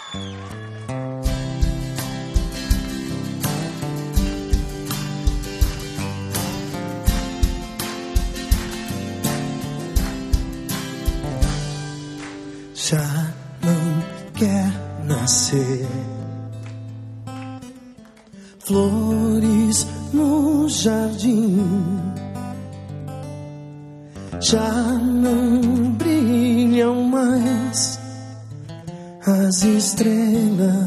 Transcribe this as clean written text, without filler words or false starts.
Já não quer nascer flores no jardim, já não brilham mais as estrelas.